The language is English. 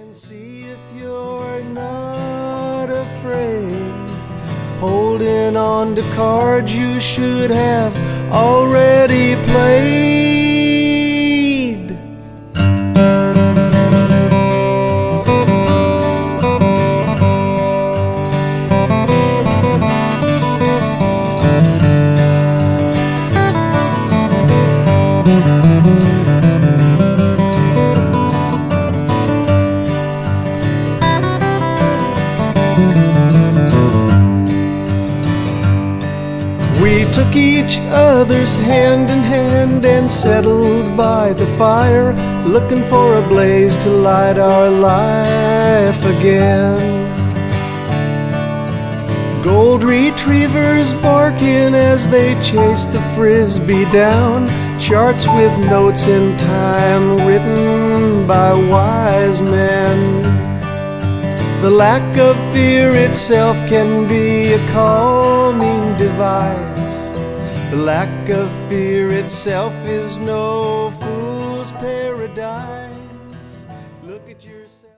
and see if you're not afraid. Holding on to cards you should have already played. We took each other's hand in hand and settled by the fire, looking for a blaze to light our life again. Gold retrievers barking as they chase the frisbee down, charts with notes in time written by wise men. The lack of fear itself can be a calming device. The lack of fear itself is no fool's paradise. Look at yourself.